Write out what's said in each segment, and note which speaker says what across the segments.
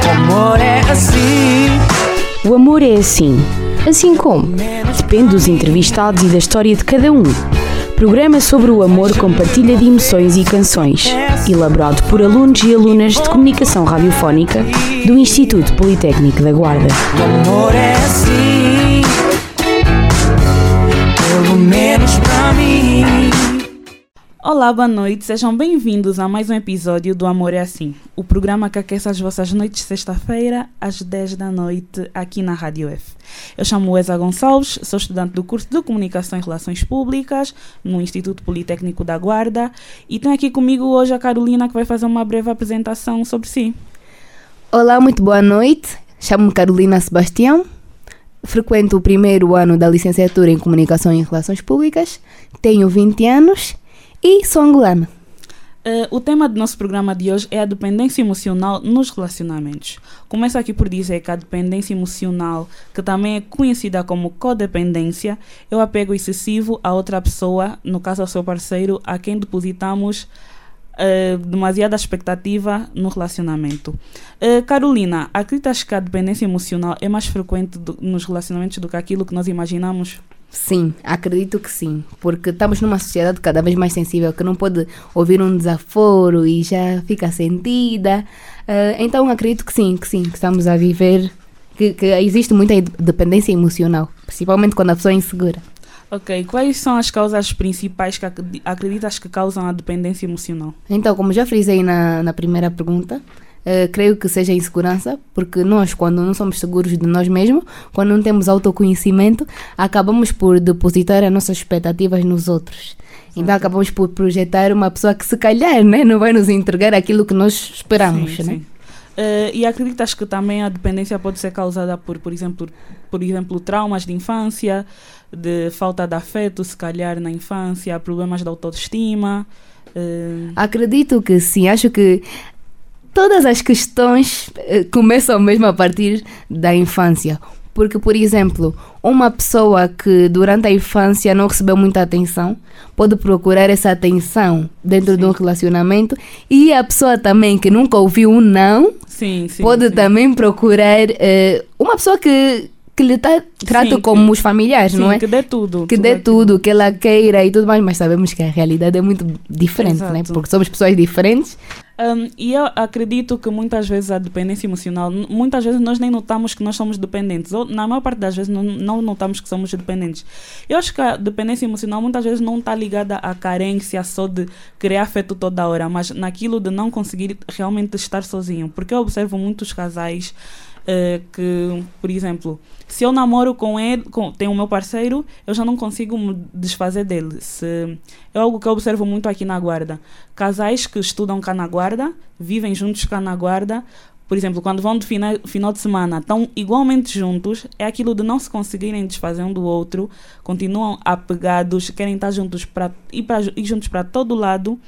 Speaker 1: amor é assim.
Speaker 2: O amor é assim. Assim como? Depende dos entrevistados e da história de cada um. Programa sobre o amor com partilha de emoções e canções. Elaborado por alunos e alunas de comunicação radiofónica do Instituto Politécnico da Guarda.
Speaker 1: O amor é assim, pelo menos pra mim.
Speaker 3: Olá, boa noite, sejam bem-vindos a mais um episódio do Amor é Assim, o programa que aquece as vossas noites de sexta-feira às 10 da noite aqui na Rádio F. Eu chamo Eza Gonçalves, sou estudante do curso de Comunicação e Relações Públicas no Instituto Politécnico da Guarda e tenho aqui comigo hoje a Carolina que vai fazer uma breve apresentação sobre si.
Speaker 4: Olá, muito boa noite, chamo-me Carolina Sebastião, frequento o primeiro ano da licenciatura em Comunicação e Relações Públicas, tenho 20 anos e sou angolana.
Speaker 3: O tema do nosso programa de hoje é a dependência emocional nos relacionamentos. Começo aqui por dizer que a dependência emocional, que também é conhecida como codependência, é o apego excessivo a outra pessoa, no caso ao seu parceiro, a quem depositamos demasiada expectativa no relacionamento. Carolina, acreditas que a dependência emocional é mais frequente nos relacionamentos do que aquilo que nós imaginamos?
Speaker 4: Sim, acredito que sim, porque estamos numa sociedade cada vez mais sensível, que não pode ouvir um desaforo e já fica sentida. Então acredito que sim, que estamos a viver, que existe muita dependência emocional, principalmente quando a pessoa é insegura.
Speaker 3: Ok, quais são as causas principais que acreditas que causam a dependência emocional?
Speaker 4: Então, como já frisei na primeira pergunta, creio que seja a insegurança, porque nós, quando não somos seguros de nós mesmos, quando não temos autoconhecimento, acabamos por depositar as nossas expectativas nos outros. Então acabamos por projetar uma pessoa que se calhar, né, não vai nos entregar aquilo que nós esperamos.
Speaker 3: Sim,
Speaker 4: né?
Speaker 3: sim. E acreditas que também a dependência pode ser causada por exemplo, traumas de infância, de falta de afeto, se calhar na infância, problemas de autoestima?
Speaker 4: Acredito que sim, acho que todas as questões começam mesmo a partir da infância. Porque, por exemplo, uma pessoa que durante a infância não recebeu muita atenção pode procurar essa atenção dentro de um relacionamento, e a pessoa também que nunca ouviu um não pode também procurar uma pessoa que lhe trata como os familiares, não é?
Speaker 3: Que dê tudo.
Speaker 4: Que dê tudo, que ela queira e tudo mais, mas sabemos que a realidade é muito diferente, né? Porque somos pessoas diferentes.
Speaker 3: E eu acredito que muitas vezes a dependência emocional, muitas vezes nós nem notamos que nós somos dependentes, ou na maior parte das vezes não notamos que somos dependentes. Eu acho que a dependência emocional muitas vezes não está ligada à carência só de querer afeto toda hora, mas naquilo de não conseguir realmente estar sozinho. Porque eu observo muitos casais que, por exemplo, se eu namoro com ele, tenho o meu parceiro, eu já não consigo me desfazer dele. É algo que eu observo muito aqui na Guarda. Casais que estudam cá na Guarda, vivem juntos cá na Guarda, por exemplo, quando vão de final de semana, estão igualmente juntos, é aquilo de não se conseguirem desfazer um do outro, continuam apegados, querem estar juntos ir juntos para todo lado.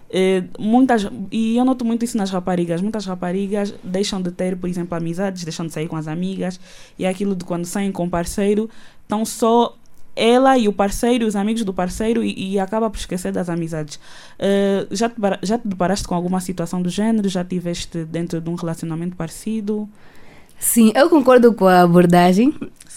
Speaker 3: E eu noto muito isso nas raparigas. Muitas raparigas deixam de ter, por exemplo, amizades, deixam de sair com as amigas, e é aquilo de quando saem com o parceiro, estão só ela e o parceiro, os amigos do parceiro, e acaba por esquecer das amizades. Já te deparaste com alguma situação do género? Já estiveste dentro de um relacionamento parecido?
Speaker 4: Sim, eu concordo com a abordagem.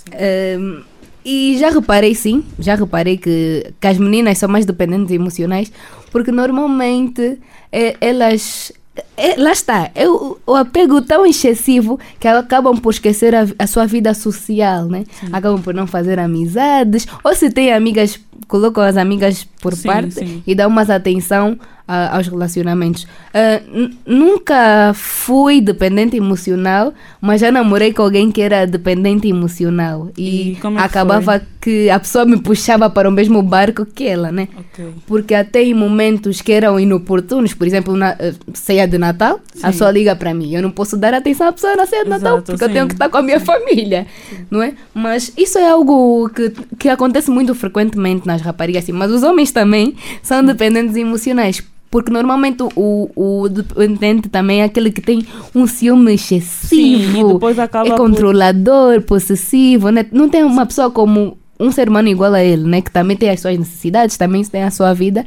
Speaker 4: E já reparei que as meninas são mais dependentes emocionais, porque normalmente elas... lá está, é o apego tão excessivo que acabam por esquecer a sua vida social, né? Acabam por não fazer amizades, ou se têm amigas, colocam as amigas por parte e dão mais atenção aos relacionamentos. Nunca fui dependente emocional, mas já namorei com alguém que era dependente emocional e acabava que a pessoa me puxava para o mesmo barco que ela, né? Porque até em momentos que eram inoportunos, por exemplo, na ceia de Natal, a pessoa liga para mim, eu não posso dar atenção à pessoa na ceia de Natal, porque eu tenho que estar com a minha família, não é? Mas isso é algo que acontece muito frequentemente nas raparigas, assim, mas os homens também são dependentes emocionais. Porque normalmente o dependente também é aquele que tem um ciúme excessivo,
Speaker 3: e depois acaba
Speaker 4: é controlador, possessivo, né? Não tem uma pessoa como um ser humano igual a ele, né? Que também tem as suas necessidades, também tem a sua vida,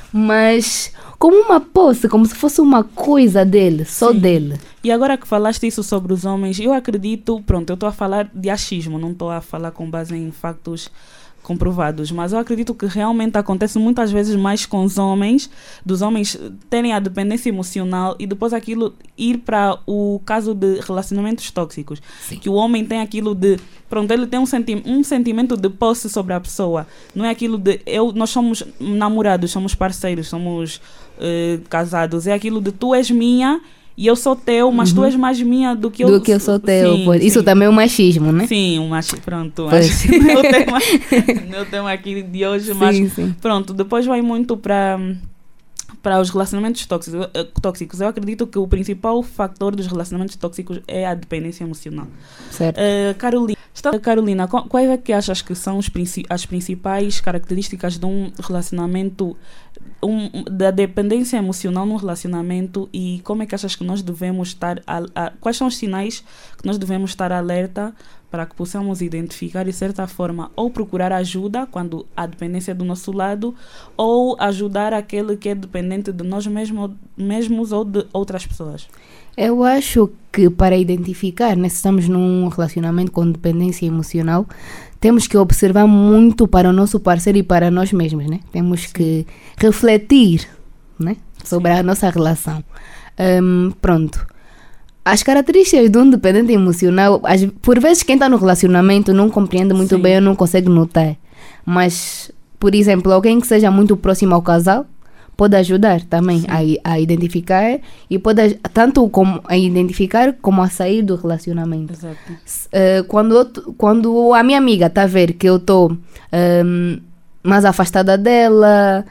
Speaker 4: mas como uma posse, como se fosse uma coisa dele, só dele.
Speaker 3: E agora que falaste isso sobre os homens, eu acredito, pronto, eu estou a falar de achismo, não estou a falar com base em factos comprovados, mas eu acredito que realmente acontece muitas vezes mais com os homens, dos homens terem a dependência emocional e depois aquilo ir para o caso de relacionamentos tóxicos. Sim. Que o homem tem aquilo de, pronto, ele tem um sentimento de posse sobre a pessoa, não é aquilo de, nós somos namorados, somos parceiros, somos casados, é aquilo de tu és minha e eu sou teu, mas tu és mais minha do que eu
Speaker 4: sou teu.
Speaker 3: Sim,
Speaker 4: pois.
Speaker 3: Sim.
Speaker 4: Isso também é um machismo, né?
Speaker 3: Sim, um machismo. Pronto,
Speaker 4: pois.
Speaker 3: meu tema aqui de hoje,
Speaker 4: sim,
Speaker 3: mas
Speaker 4: sim.
Speaker 3: Pronto, depois vai muito para os relacionamentos tóxicos. Eu acredito que o principal fator dos relacionamentos tóxicos é a dependência emocional.
Speaker 4: Certo.
Speaker 3: Carolina, quais é que achas que são as principais características de um relacionamento, da dependência emocional num relacionamento, e como é que achas que nós devemos estar, quais são os sinais que nós devemos estar alerta para que possamos identificar e, de certa forma, ou procurar ajuda quando há dependência do nosso lado, ou ajudar aquele que é dependente de nós mesmos ou de outras pessoas?
Speaker 4: Eu acho que para identificar, né, se estamos num relacionamento com dependência emocional, temos que observar muito para o nosso parceiro e para nós mesmos, né? Temos que refletir, né, sobre a nossa relação. Pronto. As características de um dependente emocional, por vezes quem está no relacionamento não compreende muito bem ou não consegue notar. Mas, por exemplo, alguém que seja muito próximo ao casal pode ajudar também a identificar, e pode tanto como a identificar como a sair do relacionamento.
Speaker 3: Exato.
Speaker 4: Quando a minha amiga está a ver que eu estou mais afastada dela,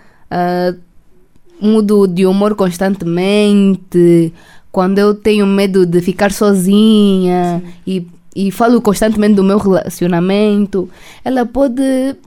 Speaker 4: mudo de humor constantemente, quando eu tenho medo de ficar sozinha e falo constantemente do meu relacionamento, ela pode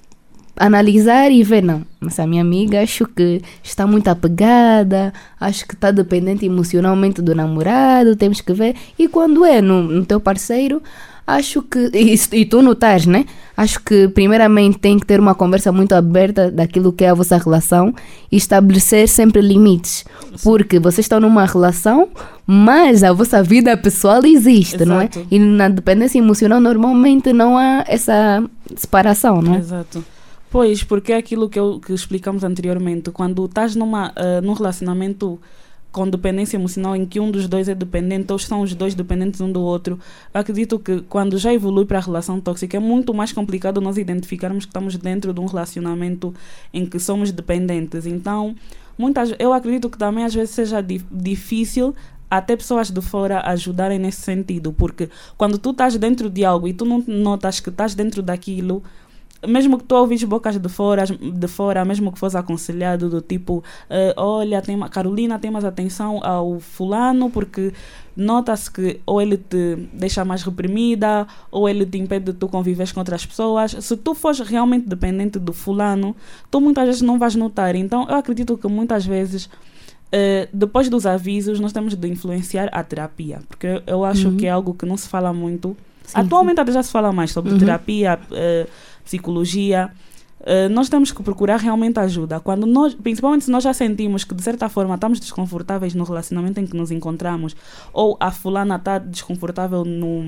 Speaker 4: analisar e ver, não, mas a minha amiga acho que está muito apegada, acho que está dependente emocionalmente do namorado, temos que ver. E quando é no teu parceiro, acho que, e tu notares, né? Acho que primeiramente tem que ter uma conversa muito aberta daquilo que é a vossa relação e estabelecer sempre limites. Porque vocês estão numa relação, mas a vossa vida pessoal existe, exato, não é? E na dependência emocional normalmente não há essa separação, não é?
Speaker 3: Exato. Pois, porque é aquilo que explicamos anteriormente. Quando estás num relacionamento com dependência emocional em que um dos dois é dependente, ou são os dois dependentes um do outro, eu acredito que quando já evolui para a relação tóxica é muito mais complicado nós identificarmos que estamos dentro de um relacionamento em que somos dependentes. Então, eu acredito que também às vezes seja difícil até pessoas de fora ajudarem nesse sentido, porque quando tu estás dentro de algo e tu não notas que estás dentro daquilo, mesmo que tu ouvis bocas de fora, mesmo que fosse aconselhado do tipo, olha, Carolina, tem mais atenção ao fulano, porque nota-se que ou ele te deixa mais reprimida, ou ele te impede de tu conviveres com outras pessoas. Se tu fores realmente dependente do fulano, tu muitas vezes não vais notar. Então eu acredito que muitas vezes, depois dos avisos, nós temos de influenciar a terapia, porque eu acho que é algo que não se fala muito. Sim, atualmente até já se fala mais sobre terapia, psicologia. Nós temos que procurar realmente ajuda. Principalmente se nós já sentimos que de certa forma estamos desconfortáveis no relacionamento em que nos encontramos, ou a fulana está desconfortável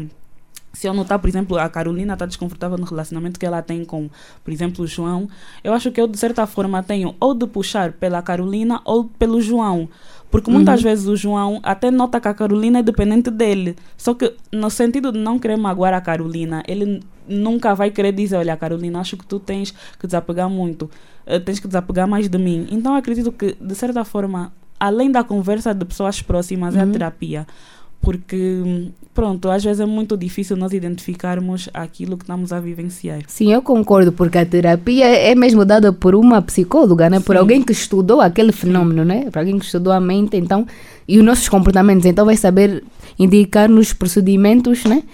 Speaker 3: se eu notar, por exemplo, a Carolina está desconfortável no relacionamento que ela tem com, por exemplo, o João, eu acho que eu de certa forma tenho ou de puxar pela Carolina ou pelo João. Porque muitas vezes o João até nota que a Carolina é dependente dele. Só que no sentido de não querer magoar a Carolina, ele nunca vai querer dizer, olha, Carolina, acho que tu tens que desapegar muito. Tens que desapegar mais de mim. Então eu acredito que, de certa forma, além da conversa de pessoas próximas, é a terapia. Porque, pronto, às vezes é muito difícil nós identificarmos aquilo que estamos a vivenciar.
Speaker 4: Sim, eu concordo, porque a terapia é mesmo dada por uma psicóloga, né? Por alguém que estudou aquele fenômeno, né? Por alguém que estudou a mente, então, e os nossos comportamentos, então vai saber indicar-nos procedimentos, né?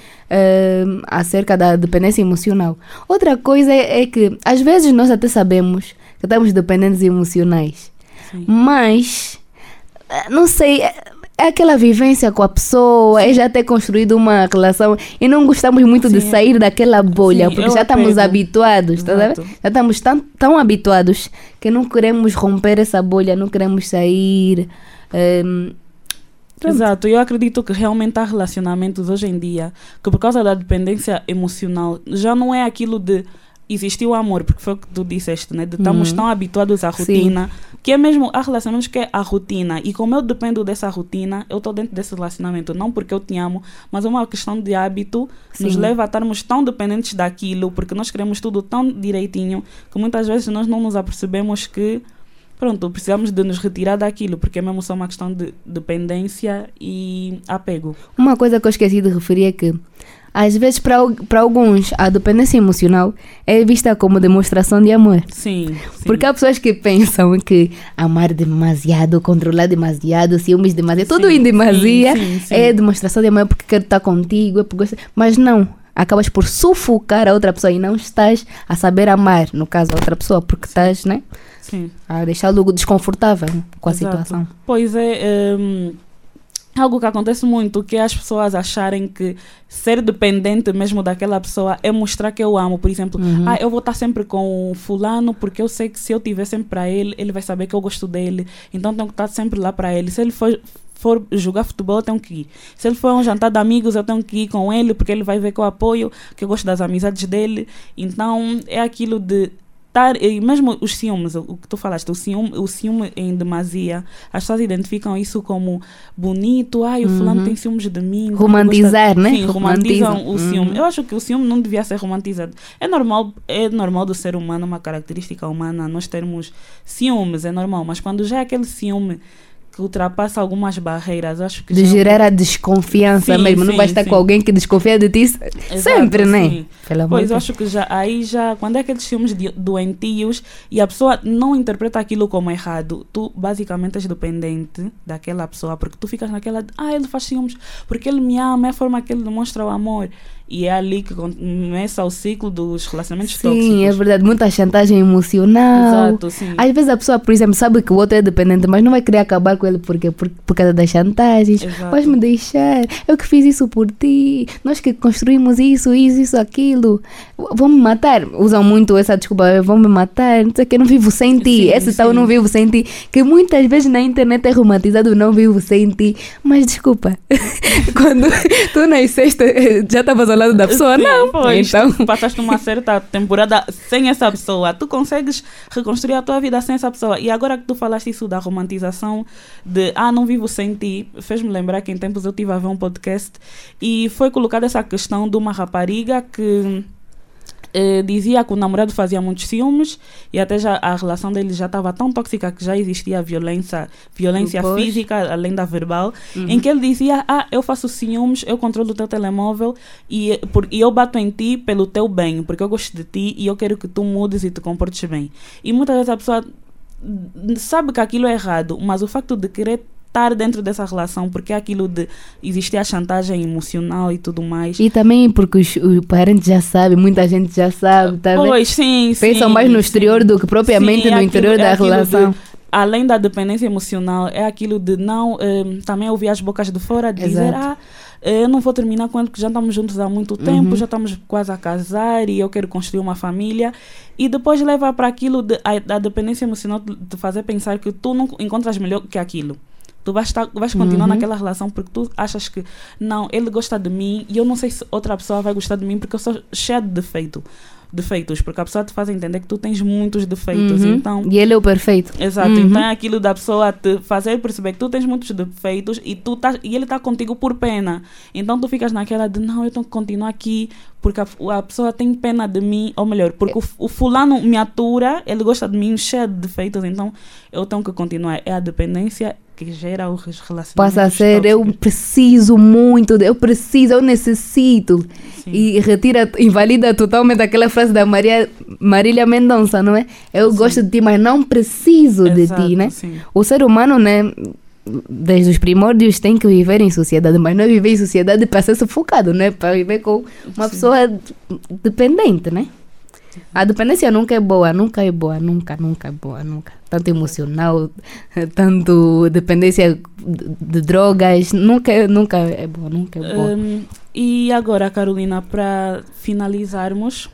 Speaker 4: Acerca da dependência emocional. Outra coisa é que, às vezes, nós até sabemos que estamos dependentes emocionais, mas, não sei... é aquela vivência com a pessoa, é já ter construído uma relação e não gostamos muito de sair daquela bolha,
Speaker 3: Sim,
Speaker 4: porque
Speaker 3: eu
Speaker 4: já estamos
Speaker 3: apego.
Speaker 4: habituados, tá
Speaker 3: Exato.
Speaker 4: vendo? Já estamos tão habituados que não queremos romper essa bolha, não queremos sair. Pronto.
Speaker 3: Exato, eu acredito que realmente há relacionamentos hoje em dia que por causa da dependência emocional já não é aquilo de existir o amor, porque foi o que tu disseste, né? De estamos tão habituados à rotina, que é mesmo, há relacionamentos que é a rotina, e como eu dependo dessa rotina, eu estou dentro desse relacionamento, não porque eu te amo, mas é uma questão de hábito, nos leva a estarmos tão dependentes daquilo, porque nós queremos tudo tão direitinho, que muitas vezes nós não nos apercebemos que pronto, precisamos de nos retirar daquilo, porque é mesmo só uma questão de dependência e apego.
Speaker 4: Uma coisa que eu esqueci de referir é que, às vezes, para alguns, a dependência emocional é vista como demonstração de amor.
Speaker 3: Sim.
Speaker 4: Porque há pessoas que pensam que amar demasiado, controlar demasiado, ciúmes demasiado, tudo em demasia
Speaker 3: sim.
Speaker 4: é demonstração de amor porque quero estar contigo, é porque... Mas não, acabas por sufocar a outra pessoa e não estás a saber amar, no caso, a outra pessoa, porque estás, né?
Speaker 3: Sim.
Speaker 4: A deixá-lo desconfortável com a
Speaker 3: Exato.
Speaker 4: situação.
Speaker 3: Pois é, algo que acontece muito, que é as pessoas acharem que ser dependente mesmo daquela pessoa é mostrar que eu amo. Por exemplo, eu vou estar sempre com fulano porque eu sei que se eu estiver sempre para ele, ele vai saber que eu gosto dele, então tenho que estar sempre lá para ele. Se ele for jogar futebol, eu tenho que ir. Se ele for a um jantar de amigos, eu tenho que ir com ele, porque ele vai ver que eu apoio, que eu gosto das amizades dele. Então é aquilo de e mesmo os ciúmes, o que tu falaste, o ciúme em demasia, as pessoas identificam isso como bonito. O fulano tem ciúmes de mim.
Speaker 4: Romantizar, né?
Speaker 3: Sim, romantizam o ciúme. Eu acho que o ciúme não devia ser romantizado. É normal do ser humano, uma característica humana, nós termos ciúmes, é normal. Mas quando já é aquele ciúme que ultrapassa algumas barreiras, eu acho que
Speaker 4: de gerar a desconfiança mesmo, não vai estar com alguém que desconfia de ti sempre, né?
Speaker 3: Pois eu acho que já quando é aqueles filmes doentios e a pessoa não interpreta aquilo como errado, tu basicamente és dependente daquela pessoa, porque tu ficas naquela ele faz ciúmes porque ele me ama, é a forma que ele demonstra o amor. E é ali que começa o ciclo dos relacionamentos tóxicos.
Speaker 4: Sim, é verdade. Muita chantagem emocional.
Speaker 3: Exato, sim.
Speaker 4: Às vezes a pessoa, por exemplo, sabe que o outro é dependente, mas não vai querer acabar com ele por causa das chantagens.
Speaker 3: Exato.
Speaker 4: Vais me deixar. Eu que fiz isso por ti. Nós que construímos isso, aquilo. Vão me matar. Usam muito essa desculpa. Vão me matar. Não sei o que, eu não vivo sem ti. Esse tal não vivo sem ti. Que muitas vezes na internet é romantizado, não vivo sem ti. Mas desculpa. Quando tu nasceste, já estavas ao lado da pessoa?
Speaker 3: Sim,
Speaker 4: não.
Speaker 3: Pois,
Speaker 4: Então,
Speaker 3: tu passaste uma certa temporada sem essa pessoa. Tu consegues reconstruir a tua vida sem essa pessoa. E agora que tu falaste isso da romantização, de não vivo sem ti, fez-me lembrar que em tempos eu estive a ver um podcast e foi colocada essa questão de uma rapariga que dizia que o namorado fazia muitos ciúmes e até já a relação dele já estava tão tóxica que já existia violência física, além da verbal, em que ele dizia, eu faço ciúmes, eu controlo o teu telemóvel e eu bato em ti pelo teu bem, porque eu gosto de ti e eu quero que tu mudes e te comportes bem. E muitas vezes a pessoa sabe que aquilo é errado, mas o facto de querer estar dentro dessa relação, porque é aquilo de existir a chantagem emocional e tudo mais.
Speaker 4: E também porque os parentes já sabem, muita gente já sabe, tá vendo?
Speaker 3: Pois, sim.
Speaker 4: Pensam mais no exterior do que propriamente no interior da relação.
Speaker 3: Além da dependência emocional, é aquilo de não... também ouvir as bocas de fora, de dizer, eu não vou terminar com ele porque já estamos juntos há muito tempo, já estamos quase a casar e eu quero construir uma família. E depois leva para aquilo da dependência emocional de fazer pensar que tu não encontras melhor que aquilo. Tu vais continuar naquela relação porque tu achas que não, ele gosta de mim e eu não sei se outra pessoa vai gostar de mim porque eu sou cheia de defeitos, porque a pessoa te faz entender que tu tens muitos defeitos. Então,
Speaker 4: e ele é o perfeito.
Speaker 3: Exato, então é aquilo da pessoa te fazer perceber que tu tens muitos defeitos e ele está contigo por pena. Então tu ficas naquela de não, eu tenho que continuar aqui porque a pessoa tem pena de mim, ou melhor, porque o fulano me atura, ele gosta de mim cheio de defeitos, então eu tenho que continuar. É a dependência que gera os relacionamentos
Speaker 4: passa a ser,
Speaker 3: tóxicos.
Speaker 4: eu preciso muito, eu necessito.
Speaker 3: Sim.
Speaker 4: E invalida totalmente aquela frase da Marília Mendonça, não é? Eu gosto de ti, mas não preciso de ti, né?
Speaker 3: Sim.
Speaker 4: O ser humano, né, desde os primórdios tem que viver em sociedade, mas não é viver em sociedade para ser sufocado, né? Para viver com uma pessoa dependente, né? A dependência nunca é boa, nunca é boa, nunca é boa, nunca. Tanto emocional, tanto dependência de drogas, nunca é boa, nunca é boa.
Speaker 3: E agora, Carolina, para finalizarmos,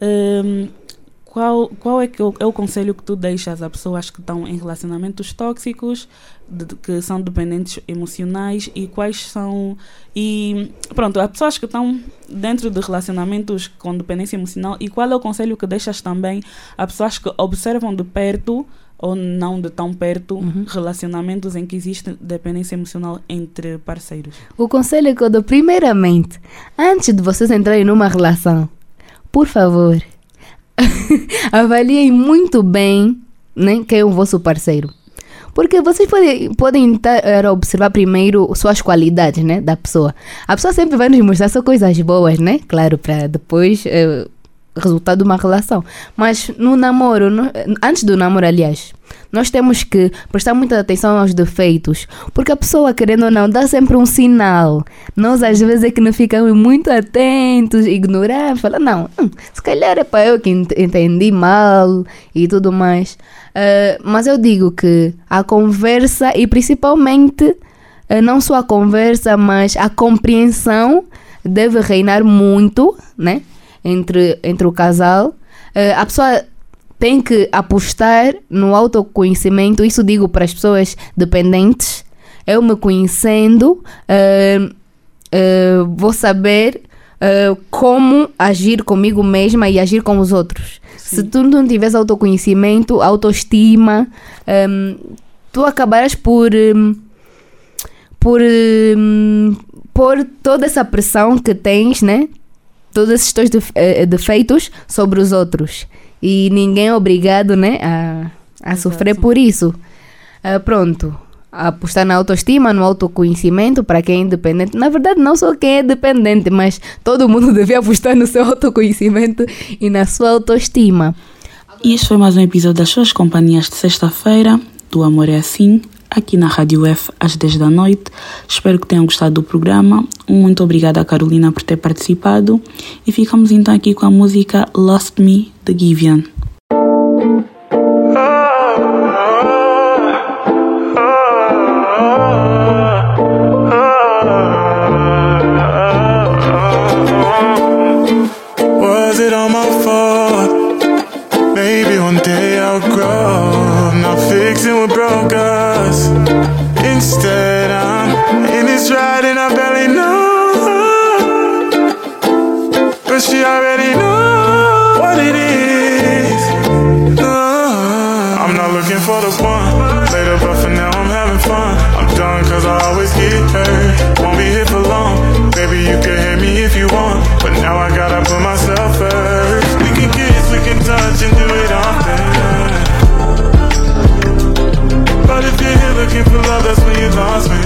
Speaker 3: qual é o conselho que tu deixas a pessoas que estão em relacionamentos tóxicos, que são dependentes emocionais, e quais são... E pronto, há pessoas que estão dentro de relacionamentos com dependência emocional, e qual é o conselho que deixas também a pessoas que observam de perto ou não de tão perto relacionamentos em que existe dependência emocional entre parceiros?
Speaker 4: O conselho que eu dou, primeiramente, antes de vocês entrarem numa relação, por favor, avaliem muito bem, né, quem é o vosso parceiro. Porque vocês podem observar primeiro suas qualidades, né, da pessoa. A pessoa sempre vai nos mostrar só coisas boas, né? Claro, para depois resultado de uma relação. Mas no namoro, antes do namoro, aliás, nós temos que prestar muita atenção aos defeitos, porque a pessoa, querendo ou não, dá sempre um sinal. Nós às vezes é que não ficamos muito atentos, ignoramos, falamos, não, se calhar é para eu que entendi mal e tudo mais. Mas eu digo que a conversa, e principalmente não só a conversa, mas a compreensão deve reinar muito, né, entre o casal. A pessoa tem que apostar no autoconhecimento. Isso digo para as pessoas dependentes. Eu me conhecendo, vou saber como agir comigo mesma e agir com os outros. Sim. Se tu não tiveres autoconhecimento, autoestima, tu acabarás por toda essa pressão que tens, né? Todos esses teus defeitos sobre os outros. E ninguém é obrigado, né, a sofrer por isso. Pronto. Apostar na autoestima, no autoconhecimento para quem é independente. Na verdade, não só quem é dependente, mas todo mundo devia apostar no seu autoconhecimento e na sua autoestima.
Speaker 3: E este foi mais um episódio das suas companhias de sexta-feira, do Amor é Assim, aqui na Rádio F, às 10 da noite. Espero que tenham gostado do programa. Muito obrigada a Carolina por ter participado. E ficamos então aqui com a música Lost Me, de Givian.
Speaker 5: Was it all my fault? Maybe one day I'll grow. I'm not fixing what broke us. Instead, I'm in this ride and I barely know. But she already knows what it is. I'm not looking for the one later, but for now I'm having fun. I'm done cause I always get hurt. Won't be here for long. Baby, you can hit me if you want, but now I gotta put myself first. We can kiss, we can touch and do it often. But if you're here looking for love, that's when you lost me.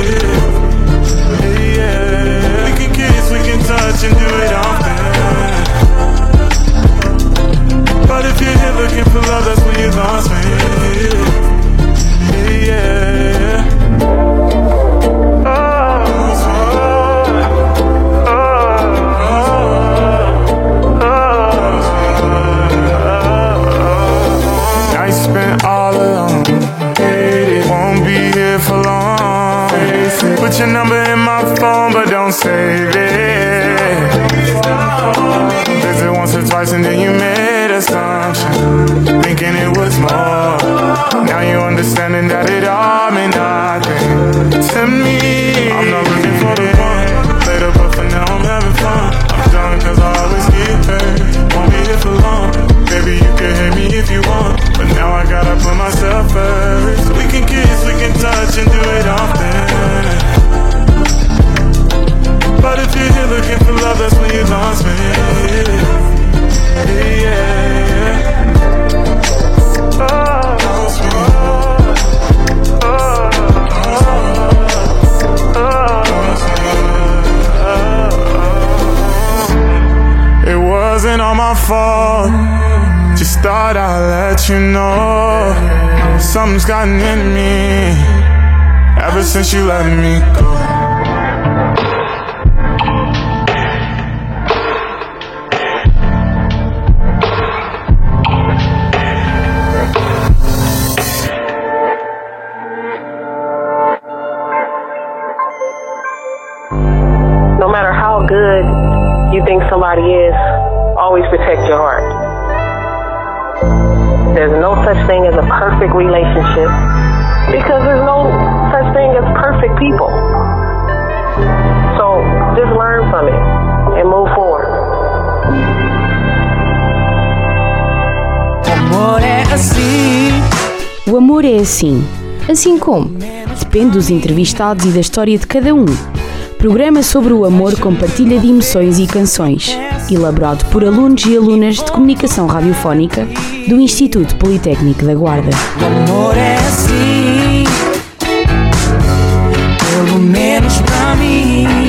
Speaker 5: Yeah. We can kiss, we can touch and do it often. But if you're here looking for love, that's when you lost me. Yeah. Night spent all alone. Won't be here for long. Put your number in my phone, but don't save it. Visit once or twice and then you made assumption, thinking it was more. Now you understanding that it all meant nothing to me. I'm not looking for the one later, but for now I'm having fun. I'm done cause I always get hurt. Won't be here for long. Baby, you can hit me if you want, but now I gotta put myself first. We can kiss, we can touch and do it often. But if you're here looking for love, that's when you lost me. Yeah. It wasn't all my fault. Just thought I'd let you know something's gotten in me ever since you let me go.
Speaker 6: how good you think somebody is, always protect your heart. There's no such thing as a perfect relationship because there's no such thing as perfect people. So just learn from it and move forward.
Speaker 1: Amor é assim.
Speaker 2: O amor é assim. Assim como? Depende dos entrevistados e da história de cada um. Programa sobre o amor com partilha de emoções e canções. Elaborado por alunos e alunas de comunicação radiofónica do Instituto Politécnico da Guarda.
Speaker 1: O amor é assim. Pelo menos pra mim.